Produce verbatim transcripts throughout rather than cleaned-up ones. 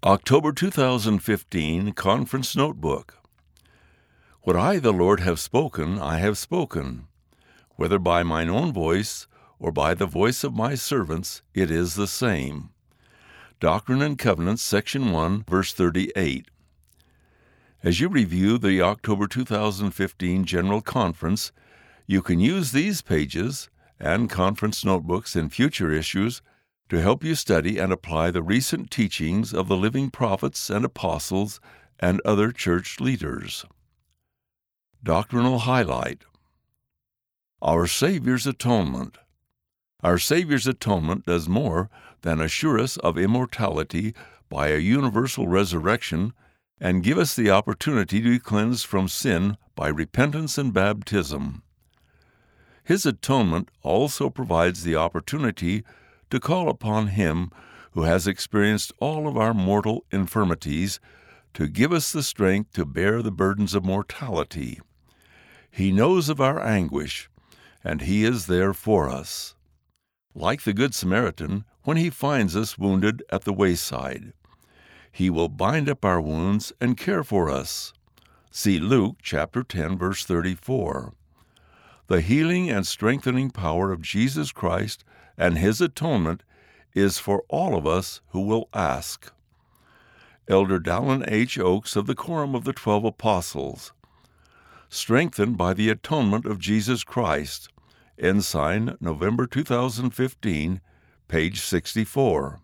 October two thousand fifteen Conference Notebook. What I, the Lord, have spoken, I have spoken. Whether by mine own voice or by the voice of my servants, it is the same. Doctrine and Covenants, Section one, verse thirty-eight. As you review the October two thousand fifteen General Conference, you can use these pages and conference notebooks in future issues to help you study and apply the recent teachings of the living prophets and apostles and other church leaders. Doctrinal Highlight. Our Savior's Atonement. Our Savior's atonement does more than assure us of immortality by a universal resurrection and give us the opportunity to be cleansed from sin by repentance and baptism. His atonement also provides the opportunity to call upon Him who has experienced all of our mortal infirmities to give us the strength to bear the burdens of mortality. He knows of our anguish, and He is there for us. Like the Good Samaritan, when He finds us wounded at the wayside, He will bind up our wounds and care for us. See Luke chapter ten, verse thirty-four. The healing and strengthening power of Jesus Christ and His atonement is for all of us who will ask. Elder Dallin H. Oaks of the Quorum of the Twelve Apostles. Strengthened by the atonement of Jesus Christ. Ensign, November two thousand fifteen, page sixty-four.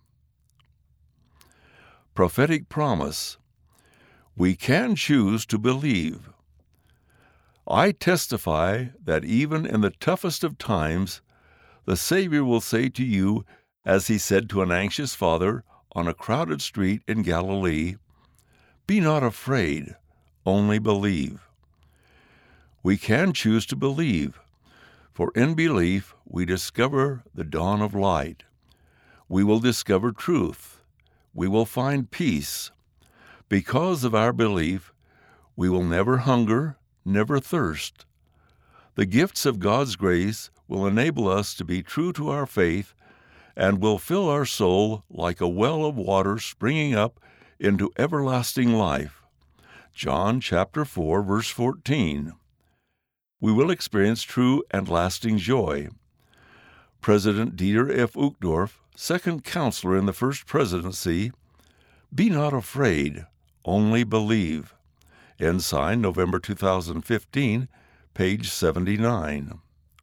Prophetic Promise. We can choose to believe. I testify that even in the toughest of times, the Savior will say to you, as He said to an anxious father on a crowded street in Galilee, "Be not afraid, only believe." We can choose to believe, for in belief we discover the dawn of light. We will discover truth. We will find peace. Because of our belief, we will never hunger, never thirst. The gifts of God's grace will enable us to be true to our faith and will fill our soul like a well of water springing up into everlasting life. John chapter four, verse fourteen. We will experience true and lasting joy. President Dieter F. Uchtdorf, second counselor in the First Presidency, "Be not afraid, only believe." Ensign, November two thousand fifteen, page seventy-nine.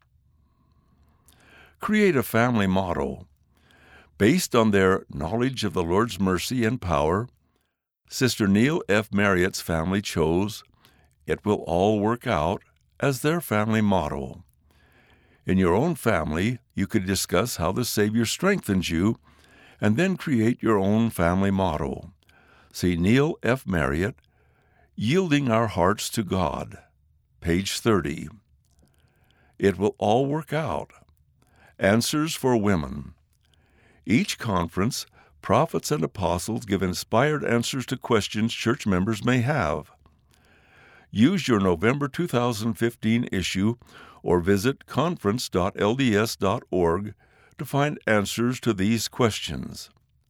Create a family motto. Based on their knowledge of the Lord's mercy and power, Sister Neil F. Marriott's family chose, "It will all work out," as their family motto. In your own family, you could discuss how the Savior strengthens you and then create your own family motto. See Neil F. Marriott, Yielding Our Hearts to God, page thirty. It will all work out. Answers for Women. Each conference, prophets and apostles give inspired answers to questions church members may have. Use your November two thousand fifteen issue or visit conference dot l d s dot org to find answers to these questions.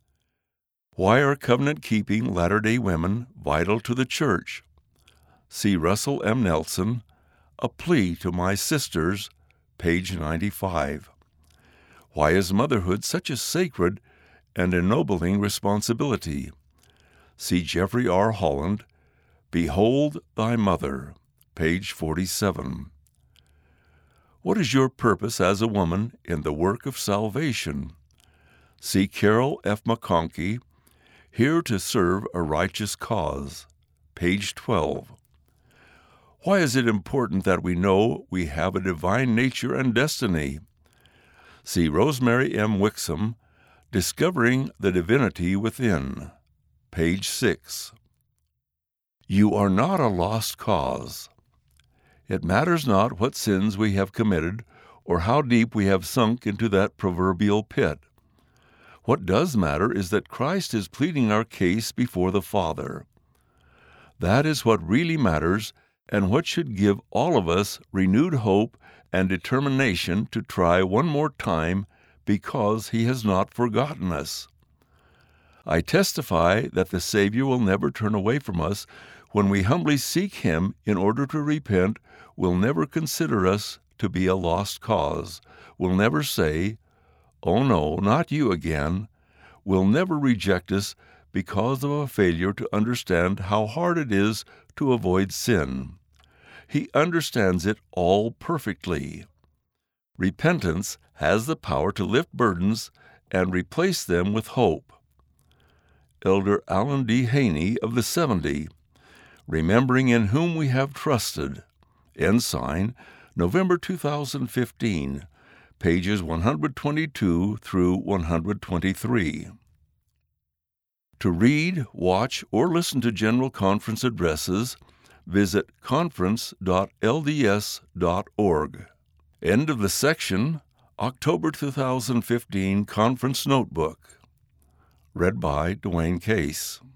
Why are covenant-keeping Latter-day Women vital to the church? See Russell M. Nelson, A Plea to My Sisters, page ninety-five. Why is motherhood such a sacred and ennobling responsibility? See Jeffrey R. Holland, Behold Thy Mother, page forty-seven. What is your purpose as a woman in the work of salvation? See Carol F. McConkie, Here to Serve a Righteous Cause, page twelve. Why is it important that we know we have a divine nature and destiny? See Rosemary M. Wixom, Discovering the Divinity Within, page six. You are not a lost cause. It matters not what sins we have committed or how deep we have sunk into that proverbial pit. What does matter is that Christ is pleading our case before the Father. That is what really matters and what should give all of us renewed hope and determination to try one more time because He has not forgotten us. I testify that the Savior will never turn away from us when we humbly seek Him in order to repent, will never consider us to be a lost cause, will never say, "Oh no, not you again," will never reject us because of a failure to understand how hard it is to avoid sin. He understands it all perfectly. Repentance has the power to lift burdens and replace them with hope. Elder Allen D. Haney of the seventy, Remembering in Whom We Have Trusted, Ensign, November two thousand fifteen, pages one twenty-two through one twenty-three. To read, watch, or listen to General Conference addresses, visit conference dot l d s dot org. End of the section, October two thousand fifteen Conference Notebook. Read by Dwayne Case.